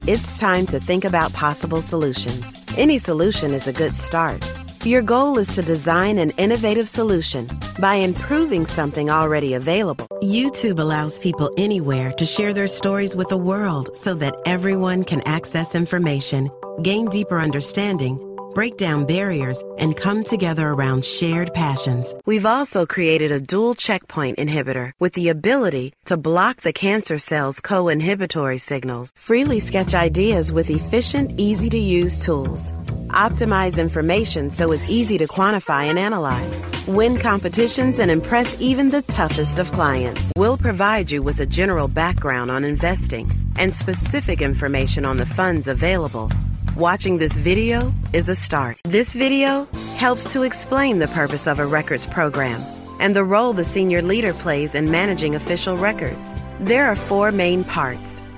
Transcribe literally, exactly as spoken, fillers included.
it's time to think about possible solutions. Any solution is a good start. Your goal is to design an innovative solution by improving something already available. YouTube allows people anywhere to share their stories with the world so that everyone can access information, gain deeper understanding, break down barriers, and come together around shared passions. We've also created a dual checkpoint inhibitor with the ability to block the cancer cell's co-inhibitory signals. Freely sketch ideas with efficient, easy-to-use tools. Optimize information so it's easy to quantify and analyze. Win competitions and impress even the toughest of clients. We'll provide you with a general background on investing and specific information on the funds available. Watching this video is a start. This video helps to explain the purpose of a records program and the role the senior leader plays in managing official records. There are four main parts: